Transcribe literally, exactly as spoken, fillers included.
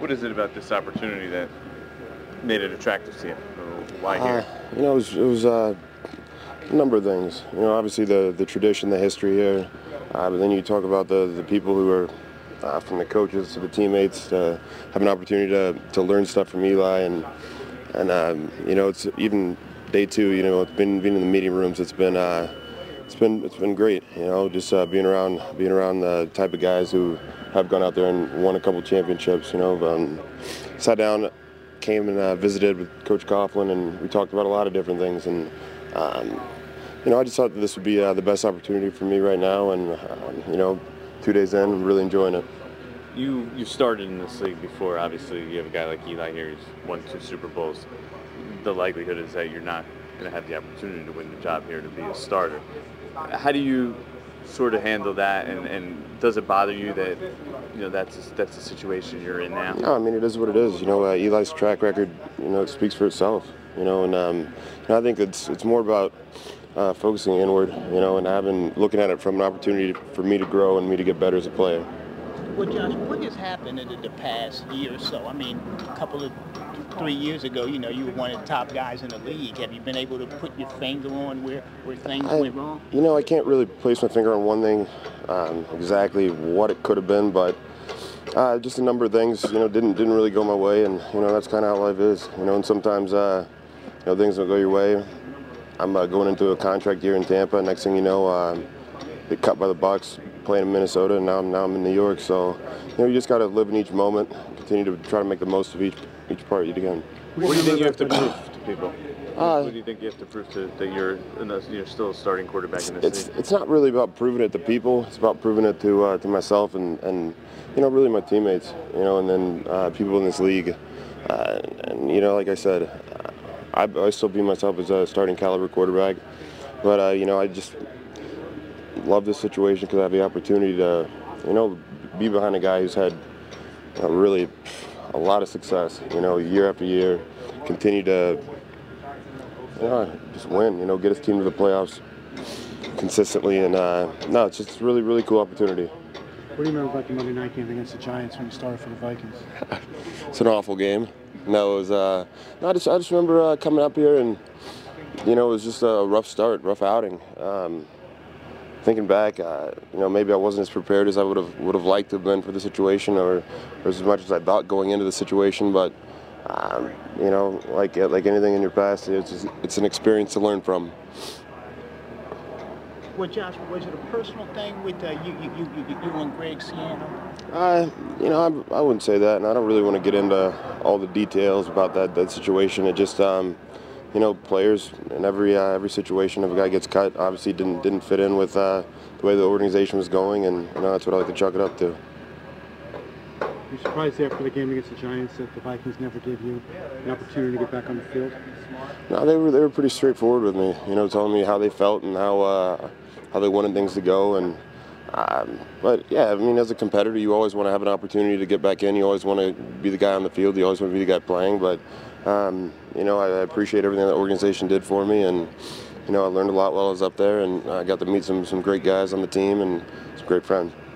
What is it about this opportunity that made it attractive to you? Why here? Uh, you know, it was, it was uh, a number of things. You know, obviously the the tradition, the history here, uh, but then you talk about the the people who are uh, from the coaches to the teammates to have an opportunity to to learn stuff from Eli, and and um, you know, it's even day two. You know, it's been being in the meeting rooms. It's been uh, it's been it's been great. You know, just uh, being around being around the type of guys who have gone out there and won a couple championships. You know, um, sat down. Came and uh, visited with Coach Coughlin, and we talked about a lot of different things. And um, you know, I just thought that this would be uh, the best opportunity for me right now. And um, you know, two days in, I'm really enjoying it. You you started in this league before. Obviously, you have a guy like Eli here. He's won two Super Bowls. The likelihood is that you're not going to have the opportunity to win the job here to be a starter. How do you sort of handle that, and, and does it bother you that you know that's that's the situation you're in now? No, I mean, it is what it is. You know, uh, Eli's track record, you know, it speaks for itself. You know, and, um, and I think it's it's more about uh, focusing inward. You know, and having looking at it from an opportunity for me to grow and me to get better as a player. Well, Josh, what has happened in the past year or so? I mean, a couple of three years ago, you know, you were one of the top guys in the league. Have you been able to put your finger on where, where things I, went wrong? You know, I can't really place my finger on one thing, um, exactly what it could have been, but uh, just a number of things, you know, didn't didn't really go my way, and you know, that's kind of how life is. You know, and sometimes, uh, you know, things don't go your way. I'm uh, going into a contract year in Tampa. Next thing you know, uh, get cut by the Bucs, playing in Minnesota, and now I'm now I'm in New York. So, you know, you just got to live in each moment, continue to try to make the most of each each part you can. What do you think you have to prove to people? Uh, what do you think you have to prove to, that you're you're still a starting quarterback in this it's league? it's not really about proving it to people. It's about proving it to uh, to myself and and you know, really my teammates. You know, and then uh, people in this league. Uh, and you know, like I said, I, I still view myself as a starting caliber quarterback. But uh, you know, I just love this situation because I have the opportunity to, you know, be behind a guy who's had uh, really a lot of success, you know, year after year, continue to, you know, just win, you know, get his team to the playoffs consistently. And uh, no, it's just a really, really cool opportunity. What do you remember about the Monday night game against the Giants when you started for the Vikings? It's an awful game. No, it was, uh, no, I just, I just remember uh, coming up here and, you know, it was just a rough start, rough outing. Um, Thinking back, uh, you know, maybe I wasn't as prepared as I would have would have liked to have been for the situation, or, or as much as I thought going into the situation. But um, you know, like like anything in your past, it's just, it's an experience to learn from. Well, Josh, was it a personal thing with uh, you, you, you, you, you and Greg Schiano? Uh, you know, I, I wouldn't say that, and I don't really want to get into all the details about that that situation. It just. Um, You know, players in every uh, every situation, if a guy gets cut, obviously didn't didn't fit in with uh, the way the organization was going, and you know, that's what I like to chalk it up to. You're surprised after the game against the Giants that the Vikings never gave you an opportunity to get back on the field? No, they were they were pretty straightforward with me. You know, telling me how they felt and how uh, how they wanted things to go, and um, but yeah, I mean, as a competitor, you always want to have an opportunity to get back in. You always want to be the guy on the field. You always want to be the guy playing, but. Um, you know, I, I appreciate everything that organization did for me, and you know, I learned a lot while I was up there, and I got to meet some some great guys on the team and some great friends.